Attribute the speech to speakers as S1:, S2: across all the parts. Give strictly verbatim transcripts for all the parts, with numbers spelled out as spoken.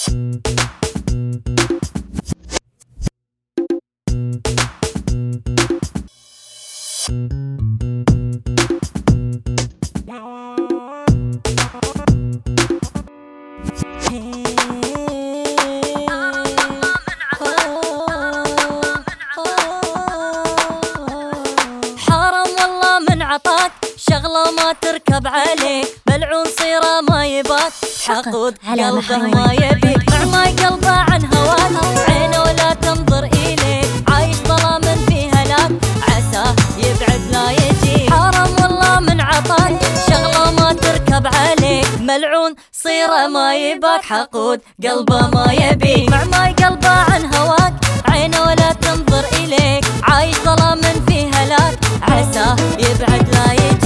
S1: شغلة ما تركب عليك، ملعون صيرة ما يباك، حقود قلبه ما يبيك، مع ما قلبه عن هواك، عينه ولا تنظر إليك، عايش ظلام في هلاك، عساه يبعد لا يجيك. حرام والله من عطاك، شغلة ما تركب عليك، ملعون صيرة ما يباك، حقود قلبه ما يبيك، مع ما قلبه عن هواك، عينه ولا تنظر إليك، عايش ظلام في هلاك، عساه يبعد لا يجيك.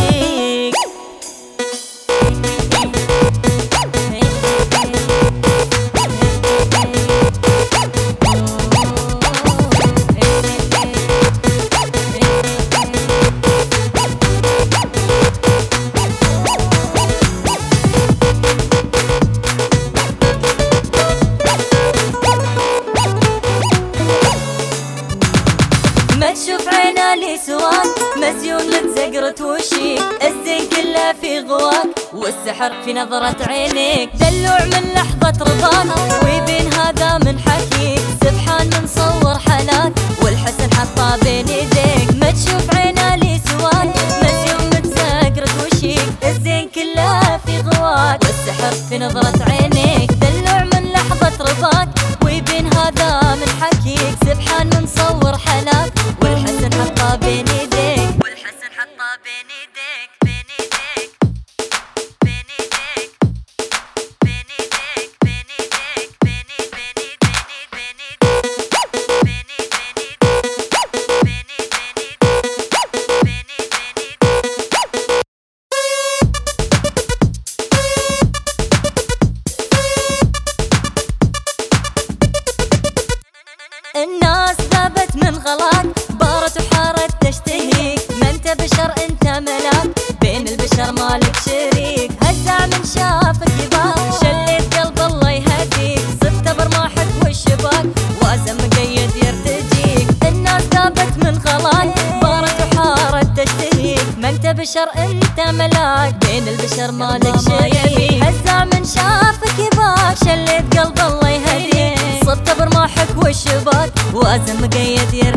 S1: ما تشوف عينا لي سواك، مزيون متزقرت وشيك، الزين كله في غواك، والسحر في نظرة عينيك، دلوع من لحظة رضاك، ويبين هذا من حكيك، سبحان من صور حلاك، والحسن حطه بين يديك. ما تشوف عينا لي سواك، مزيون متزقرت وشيك، الزين كله في غواك، والسحر في نظرة عينيك، دلوع من لحظة رضاك، ويبين هذا من حكيك، سبحان من صور حلاك، والحسن حطه بين يديك، والحسن حطه بين يديك، بين يديك، بين يديك، بين يديك، بين يديك، بين يديك، بين يديك، بين يديك، بين الناس ذابت من غلاك، بارت وحارت تشتهيك، ما انت بشر انت ملاك، بين البشر مالك شريك، هزع من شافك يباك، شليت قلب الله يهديك، صرت برماحك والشباك، وازم مقيد يرتجيك. الناس ذابت من غلاك، بارت وحارت تشتهيك، ما انت بشر انت ملاك، بين البشر مالك شريك، هزع من شافك يباك، شليت قلب الله يهديك، صرت برماحك والشباك، وازم مقيد يرتجيك.